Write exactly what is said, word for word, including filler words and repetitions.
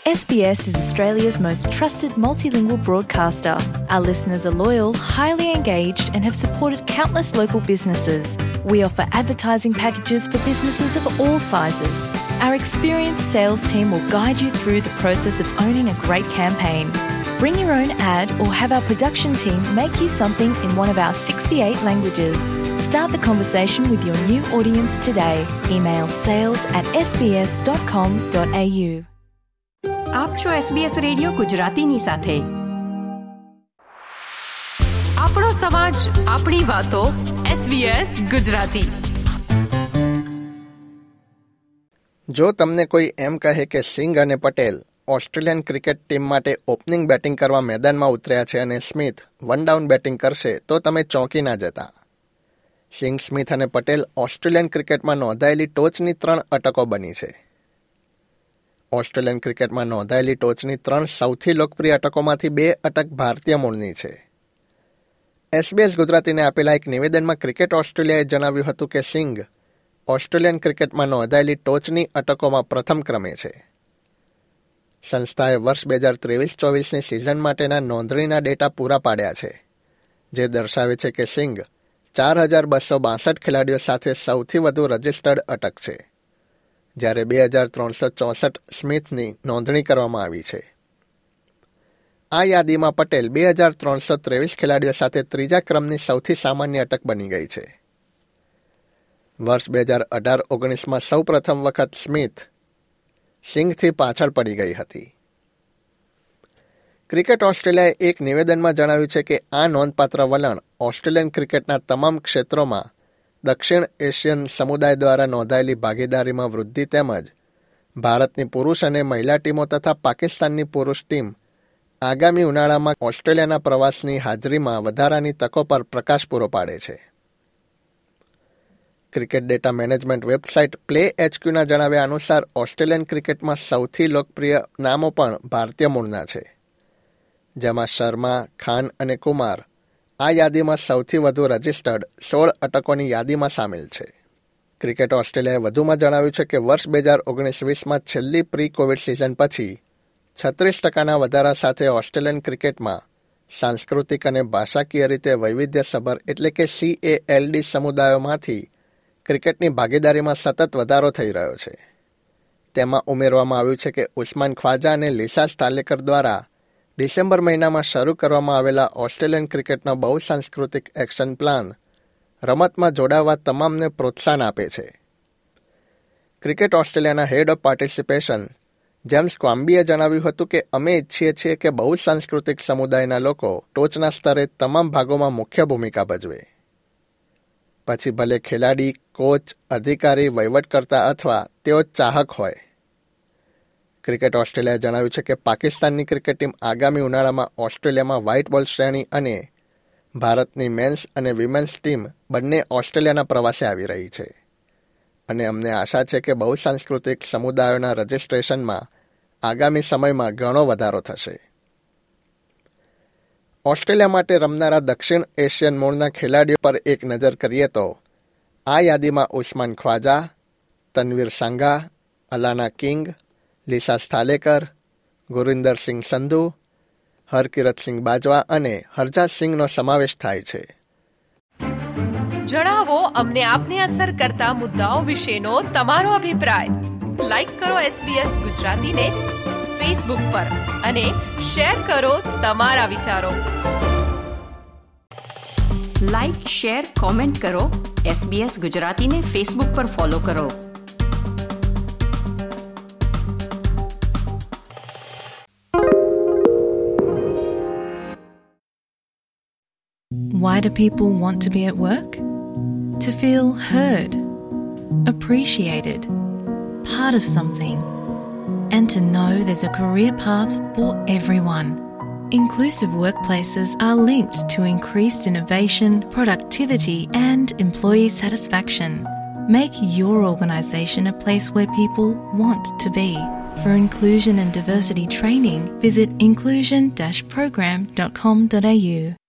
S B S is Australia's most trusted multilingual broadcaster. Our listeners are loyal, highly engaged, and have supported countless local businesses. We offer advertising packages for businesses of all sizes. Our experienced sales team will guide you through the process of owning a great campaign. Bring your own ad or have our production team make you something in one of our sixty-eight languages. Start the conversation with your new audience today. Email sales at s b s dot com dot a u. આપ છો SBS radio ગુજરાતીની સાથે. આપણો સમાજ, આપણી વાતો. SBS Gujarati. જો તમને કોઈ એમ કહે કે સિંઘ અને પટેલ ઓસ્ટ્રેલિયન ક્રિકેટ ટીમ માટે ઓપનિંગ બેટિંગ કરવા મેદાનમાં ઉતર્યા છે અને સ્મિથ વન ડાઉન બેટિંગ કરશે તો તમે ચોંકી ના જતા. સિંઘ, સ્મિથ અને પટેલ ઓસ્ટ્રેલિયન ક્રિકેટમાં નોંધાયેલી ટોચની ત્રણ અટકો બની છે. ઓસ્ટ્રેલિયન ક્રિકેટમાં નોંધાયેલી ટોચની ત્રણ સૌથી લોકપ્રિય અટકોમાંથી બે અટક ભારતીય મૂળની છે. એસબીએસ ગુજરાતીને આપેલા એક નિવેદનમાં ક્રિકેટ ઓસ્ટ્રેલિયાએ જણાવ્યું હતું કે સિંઘ ઓસ્ટ્રેલિયન ક્રિકેટમાં નોંધાયેલી ટોચની અટકોમાં પ્રથમ ક્રમે છે. સંસ્થાએ વર્ષ બે હજાર ત્રેવીસ ચોવીસની સિઝન માટેના નોંધણીના ડેટા પૂરા પાડ્યા છે, જે દર્શાવે છે કે સિંઘ ચાર હજાર બસો બાસઠ ખેલાડીઓ સાથે સૌથી વધુ રજિસ્ટર્ડ અટક છે, જ્યારે બે હજાર ત્રણસો ચોસઠ સ્મિથની નોંધણી કરવામાં આવી છે. આ યાદીમાં પટેલ બે હજાર ત્રણસો ત્રેવીસ ખેલાડીઓ સાથે ત્રીજા ક્રમની સૌથી સામાન્ય અટક બની ગઈ છે. વર્ષ બે હજાર અઢાર ઓગણીસમાં સૌ પ્રથમ વખત સ્મિથ સિંઘથી પાછળ પડી ગઈ હતી. ક્રિકેટ ઓસ્ટ્રેલિયાએ એક નિવેદનમાં જણાવ્યું છે કે આ નોંધપાત્ર વલણ ઓસ્ટ્રેલિયન ક્રિકેટના તમામ ક્ષેત્રોમાં દક્ષિણ એશિયન સમુદાય દ્વારા નોંધાયેલી ભાગીદારીમાં વૃદ્ધિ તેમજ ભારતની પુરુષ અને મહિલા ટીમો તથા પાકિસ્તાનની પુરુષ ટીમ આગામી ઉનાળામાં ઓસ્ટ્રેલિયાના પ્રવાસની હાજરીમાં વધારાની તકો પર પ્રકાશ પૂરો પાડે છે. Cricket data management website play એચક્યુના જણાવ્યા અનુસાર ઓસ્ટ્રેલિયન ક્રિકેટમાં સૌથી લોકપ્રિય નામો પણ ભારતીય મૂળના છે, જેમાં શર્મા, ખાન અને કુમાર આ યાદીમાં સૌથી વધુ રજિસ્ટર્ડ સોળ અટકોની યાદીમાં સામેલ છે. ક્રિકેટ ઓસ્ટ્રેલિયાએ વધુમાં જણાવ્યું છે કે વર્ષ બે હજાર ઓગણીસ વીસમાં છેલ્લી પ્રી કોવિડ સિઝન પછી છત્રીસ ટકાના વધારા સાથે ઓસ્ટ્રેલિયન ક્રિકેટમાં સાંસ્કૃતિક અને ભાષાકીય રીતે વૈવિધ્યસભર એટલે કે સી એ એલ ડી સમુદાયોમાંથી ક્રિકેટની ભાગીદારીમાં સતત વધારો થઈ રહ્યો છે. તેમાં ઉમેરવામાં આવ્યું છે કે ઉસ્માન ખ્વાજા અને લિસા સ્થાલેકર દ્વારા ડિસેમ્બર મહિનામાં શરૂ કરવામાં આવેલા ઓસ્ટ્રેલિયન ક્રિકેટનો બહુસાંસ્કૃતિક એક્શન પ્લાન રમતમાં જોડાવા તમામને પ્રોત્સાહન આપે છે. ક્રિકેટ ઓસ્ટ્રેલિયાના હેડ ઓફ પાર્ટિસિપેશન જેમ્સ ક્વામ્બીએ જણાવ્યું હતું કે અમે ઈચ્છીએ છીએ કે બહુસાંસ્કૃતિક સમુદાયના લોકો ટોચના સ્તરે તમામ ભાગોમાં મુખ્ય ભૂમિકા ભજવે. પછી ભલે ખેલાડી, કોચ, અધિકારી, વહીવટકર્તા અથવા તેઓ ચાહક હોય. ક્રિકેટ ઓસ્ટ્રેલિયાએ જણાવ્યું છે કે પાકિસ્તાનની ક્રિકેટ ટીમ આગામી ઉનાળામાં ઓસ્ટ્રેલિયામાં વ્હાઇટ બોલ શ્રેણી અને ભારતની મેન્સ અને વિમેન્સ ટીમ બંને ઓસ્ટ્રેલિયાના પ્રવાસે આવી રહી છે અને અમને આશા છે કે બહુસાંસ્કૃતિક સમુદાયોના રજિસ્ટ્રેશનમાં આગામી સમયમાં ઘણો વધારો થશે. ઓસ્ટ્રેલિયા માટે રમનારા દક્ષિણ એશિયન મૂળના ખેલાડીઓ પર એક નજર કરીએ તો આ યાદીમાં Usman Khawaja, Tanveer Sangha, Alana King, Lisa Sthalekar, Gurinder Singh Sandhu, Harkirat Singh Bajwa અને હરજાત સિંઘનો સમાવેશ થાય છે. જણાવો અમને આપને અસર કરતા મુદ્દાઓ વિશેનો તમારો અભિપ્રાય. લાઈક કરો એસબીએસ ગુજરાતીને ફેસબુક પર અને શેર કરો તમારા વિચારો. લાઈક, શેર, કોમેન્ટ કરો. એસબીએસ ગુજરાતીને ફેસબુક પર ફોલો કરો. Why do people want to be at work? To feel heard, appreciated, part of something, and to know there's a career path for everyone. Inclusive workplaces are linked to increased innovation, productivity, and employee satisfaction. Make your organisation a place where people want to be. For inclusion and diversity training, visit inclusion dash program dot com dot a u.